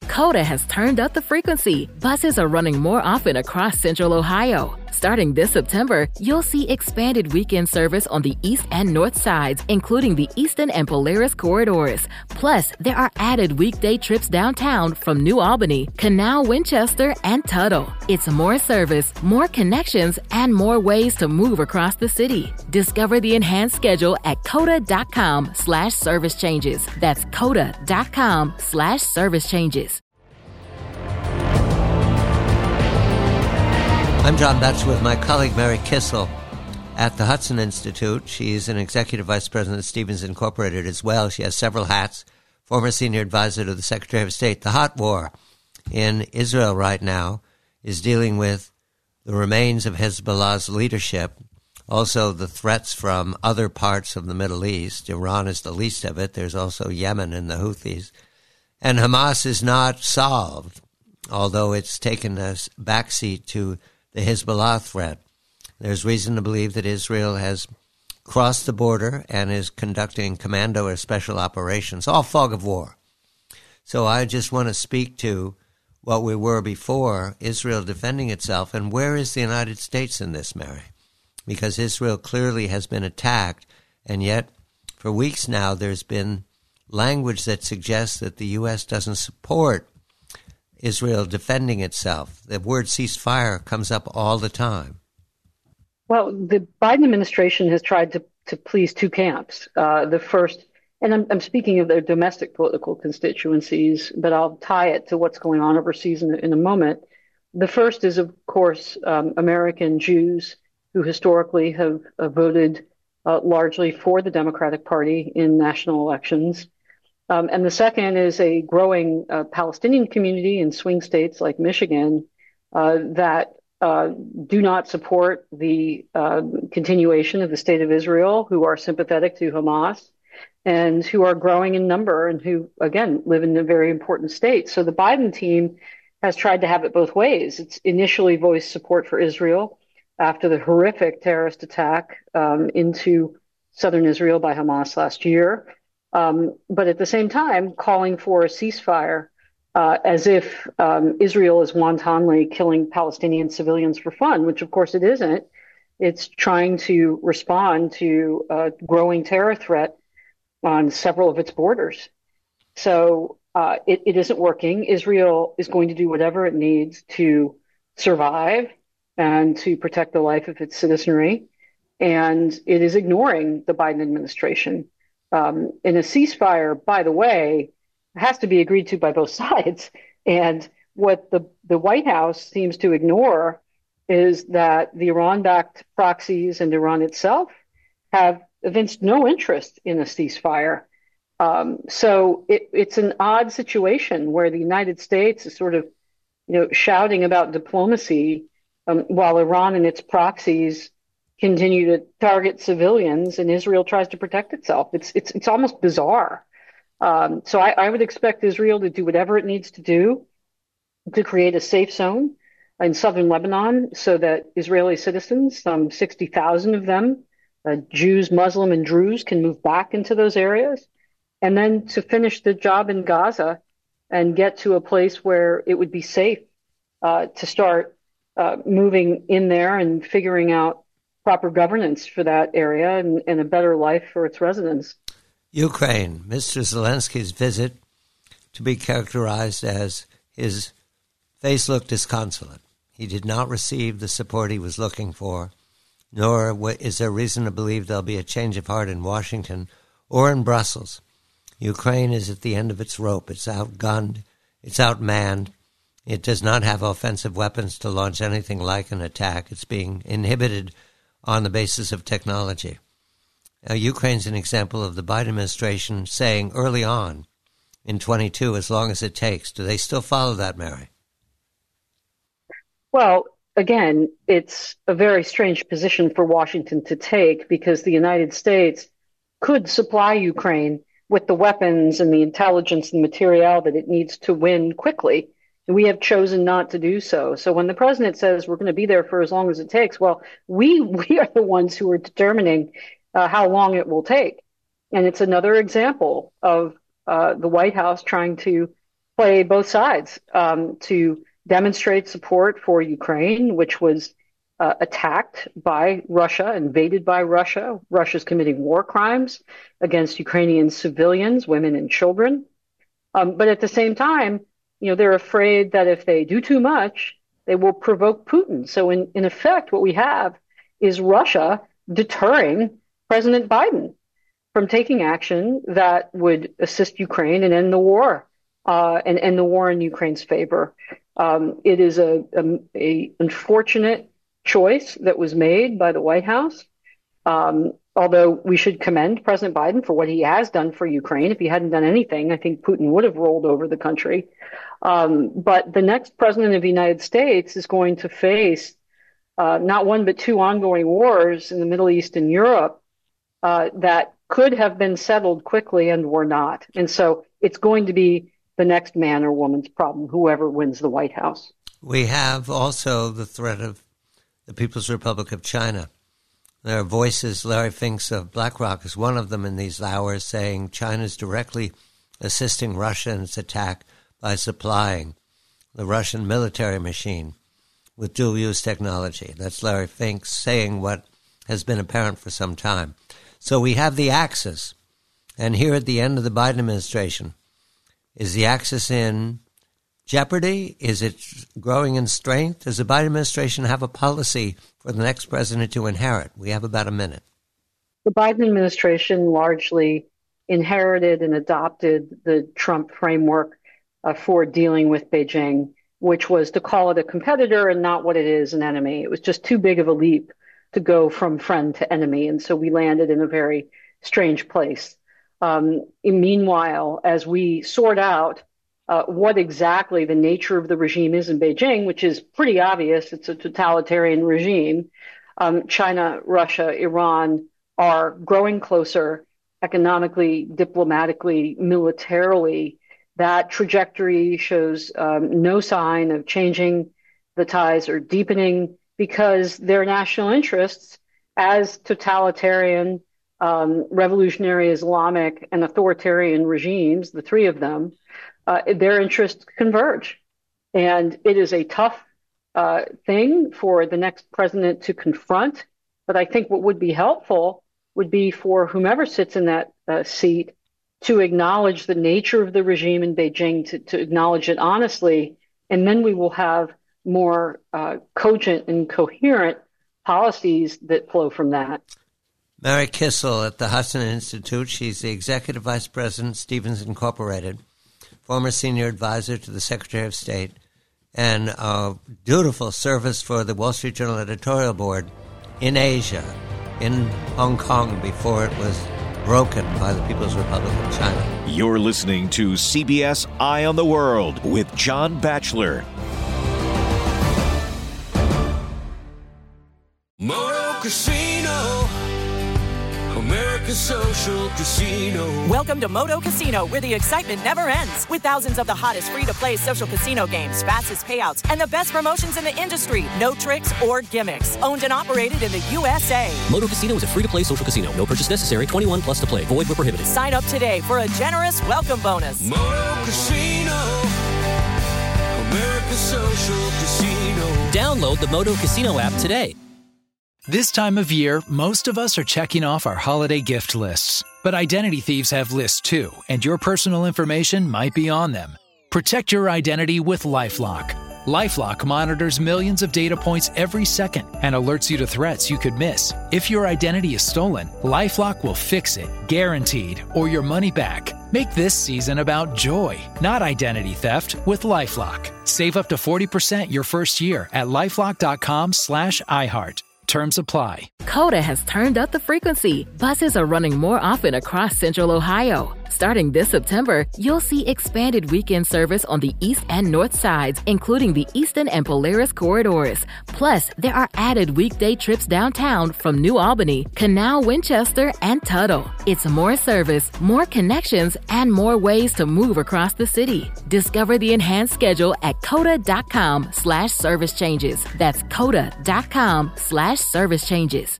Coda has turned up the frequency. Buses are running more often across Central Ohio. Starting this September, you'll see expanded weekend service on the east and north sides, including the Eastern and Polaris corridors. Plus, there are added weekday trips downtown from New Albany, Canal, Winchester, and Tuttle. It's more service, more connections, and more ways to move across the city. Discover the enhanced schedule at coda.com/service changes. That's coda.com/service changes. I'm John Betts with my colleague Mary Kissel at the Hudson Institute. She's an executive vice president of Stevens Incorporated as well. She has several hats, former senior advisor to the Secretary of State. The hot war in Israel right now is dealing with the remains of Hezbollah's leadership, also the threats from other parts of the Middle East. Iran is the least of it. There's also Yemen and the Houthis. And Hamas is not solved, although it's taken a backseat to the Hezbollah threat. There's reason to believe that Israel has crossed the border and is conducting commando or special operations, all fog of war. So I just want to speak to what we were before, Israel defending itself, and where is the United States in this, Mary? Because Israel clearly has been attacked, and yet for weeks now there's been language that suggests that the U.S. doesn't support Israel defending itself. The word ceasefire comes up all the time. Well, the Biden administration has tried to please two camps. The first, and I'm speaking of their domestic political constituencies, but I'll tie it to what's going on overseas in a moment. The first is, of course, American Jews who historically have voted largely for the Democratic Party in national elections. And the second is a growing Palestinian community in swing states like Michigan that do not support the continuation of the state of Israel, who are sympathetic to Hamas and who are growing in number and who, again, live in a very important state. So the Biden team has tried to have it both ways. It's initially voiced support for Israel after the horrific terrorist attack into southern Israel by Hamas last year. But at the same time, calling for a ceasefire as if Israel is wantonly killing Palestinian civilians for fun, which of course it isn't. It's trying to respond to a growing terror threat on several of its borders. So it isn't working. Israel is going to do whatever it needs to survive and to protect the life of its citizenry. And it is ignoring the Biden administration. And a ceasefire, by the way, has to be agreed to by both sides. And what the White House seems to ignore is that the Iran-backed proxies and Iran itself have evinced no interest in a ceasefire. So it's an odd situation where the United States is sort of, shouting about diplomacy while Iran and its proxies continue to target civilians and Israel tries to protect itself. It's almost bizarre. So I would expect Israel to do whatever it needs to do to create a safe zone in southern Lebanon so that Israeli citizens, some 60,000 of them, Jews, Muslim, and Druze, can move back into those areas. And then to finish the job in Gaza and get to a place where it would be safe to start moving in there and figuring out proper governance for that area and a better life for its residents. Ukraine, Mr. Zelensky's visit to be characterized as his face looked disconsolate. He did not receive the support he was looking for, nor is there reason to believe there'll be a change of heart in Washington or in Brussels. Ukraine is at the end of its rope. It's outgunned. It's outmanned. It does not have offensive weapons to launch anything like an attack. It's being inhibited on the basis of technology. Now, Ukraine's an example of the Biden administration saying early on in 22, as long as it takes. Do they still follow that, Mary? Well, again, it's a very strange position for Washington to take because the United States could supply Ukraine with the weapons and the intelligence and material that it needs to win quickly. And we have chosen not to do so. So when the president says we're going to be there for as long as it takes, well, we are the ones who are determining how long it will take. And it's another example of the White House trying to play both sides to demonstrate support for Ukraine, which was attacked by Russia, invaded by Russia. Russia's committing war crimes against Ukrainian civilians, women and children. But at the same time, they're afraid that if they do too much, they will provoke Putin. So in effect, what we have is Russia deterring President Biden from taking action that would assist Ukraine and end the war, and end the war in Ukraine's favor. It is a unfortunate choice that was made by the White House. Although we should commend President Biden for what he has done for Ukraine. If he hadn't done anything, I think Putin would have rolled over the country. But the next president of the United States is going to face not one but two ongoing wars in the Middle East and Europe that could have been settled quickly and were not. And so it's going to be the next man or woman's problem, whoever wins the White House. We have also the threat of the People's Republic of China. There are voices, Larry Finks of BlackRock is one of them in these hours, saying China is directly assisting Russia in its attack by supplying the Russian military machine with dual-use technology. That's Larry Finks saying what has been apparent for some time. So we have the axis, and here at the end of the Biden administration, is the axis in jeopardy? Is it growing in strength? Does the Biden administration have a policy for the next president to inherit? We have about a minute. The Biden administration largely inherited and adopted the Trump framework for dealing with Beijing, which was to call it a competitor and not what it is, an enemy. It was just too big of a leap to go from friend to enemy. And so we landed in a very strange place. Meanwhile, as we sort out what exactly the nature of the regime is in Beijing, which is pretty obvious, it's a totalitarian regime, China, Russia, Iran are growing closer economically, diplomatically, militarily. That trajectory shows no sign of changing. The ties are deepening because their national interests as totalitarian, revolutionary Islamic and authoritarian regimes, the three of them, their interests converge. And it is a tough thing for the next president to confront. But I think what would be helpful would be for whomever sits in that seat to acknowledge the nature of the regime in Beijing, to acknowledge it honestly, and then we will have more cogent and coherent policies that flow from that. Mary Kissel at the Hudson Institute. She's the Executive Vice President, Stevens Incorporated, former Senior Advisor to the Secretary of State, and a dutiful service for the Wall Street Journal editorial board in Asia, in Hong Kong, before it was broken by the People's Republic of China. You're listening to CBS Eye on the World with John Batchelor. Moto Casino, America's social casino. Welcome to Moto Casino, where the excitement never ends. With thousands of the hottest free-to-play social casino games, fastest payouts, and the best promotions in the industry. No tricks or gimmicks. Owned and operated in the USA. Moto Casino is a free-to-play social casino. No purchase necessary. 21 plus to play. Void where prohibited. Sign up today for a generous welcome bonus. Moto Casino, America's social casino. Download the Moto Casino app today. This time of year, most of us are checking off our holiday gift lists. But identity thieves have lists too, and your personal information might be on them. Protect your identity with LifeLock. LifeLock monitors millions of data points every second and alerts you to threats you could miss. If your identity is stolen, LifeLock will fix it, guaranteed, or your money back. Make this season about joy, not identity theft, with LifeLock. Save up to 40% your first year at LifeLock.com/iHeart. Terms apply. Coda has turned up the frequency. Buses are running more often across Central Ohio. Starting this September, you'll see expanded weekend service on the east and north sides, including the Eastern and Polaris corridors. Plus, there are added weekday trips downtown from New Albany, Canal, Winchester, and Tuttle. It's more service, more connections, and more ways to move across the city. Discover the enhanced schedule at coda.com/service changes. That's coda.com/service changes.